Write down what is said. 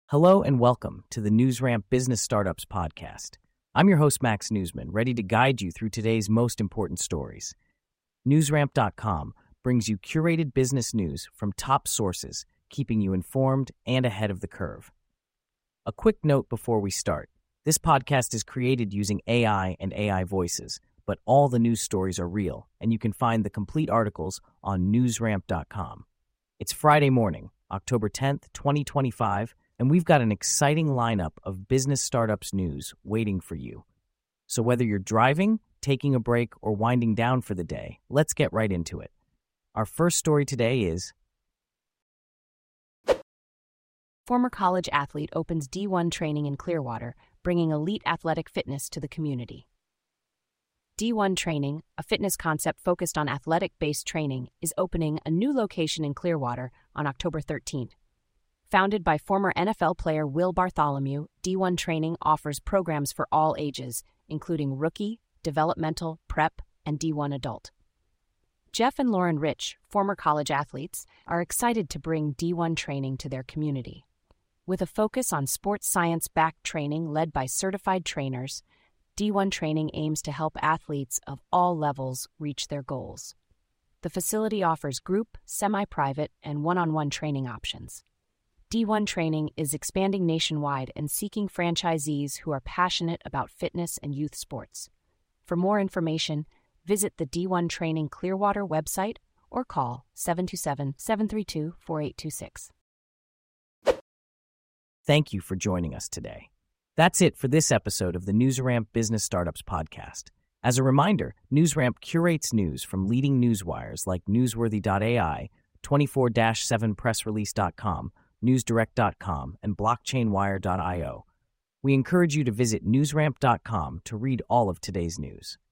Hello and welcome to the NewsRamp Business Startups podcast. I'm your host, Max Newsman, ready to guide you through today's most important stories. NewsRamp.com brings you curated business news from top sources, keeping you informed and ahead of the curve. A quick note before we start. This podcast is created using AI and AI voices, but all the news stories are real, and you can find the complete articles on NewsRamp.com. It's Friday morning, October 10th, 2025, and we've got an exciting lineup of business startups news waiting for you. So whether you're driving, taking a break, or winding down for the day, let's get right into it. Our first story today is Former college athlete opens D1 training in Clearwater, bringing elite athletic fitness to the community. D1 Training, a fitness concept focused on athletic-based training, is opening a new location in Clearwater on October 13th. Founded by former NFL player Will Bartholomew, D1 Training offers programs for all ages, including rookie, developmental, prep, and D1 adult. Jeff and Lauren Rich, former college athletes, are excited to bring D1 Training to their community. With a focus on sports science-backed training led by certified trainers, D1 Training aims to help athletes of all levels reach their goals. The facility offers group, semi-private, and one-on-one training options. D1 Training is expanding nationwide and seeking franchisees who are passionate about fitness and youth sports. For more information, visit the D1 Training Clearwater website or call 727-732-4826. Thank you for joining us today. That's it for this episode of the NewsRamp Business Startups podcast. As a reminder, NewsRamp curates news from leading newswires like Newsworthy.ai, 24-7pressrelease.com, newsdirect.com, and blockchainwire.io. We encourage you to visit newsramp.com to read all of today's news.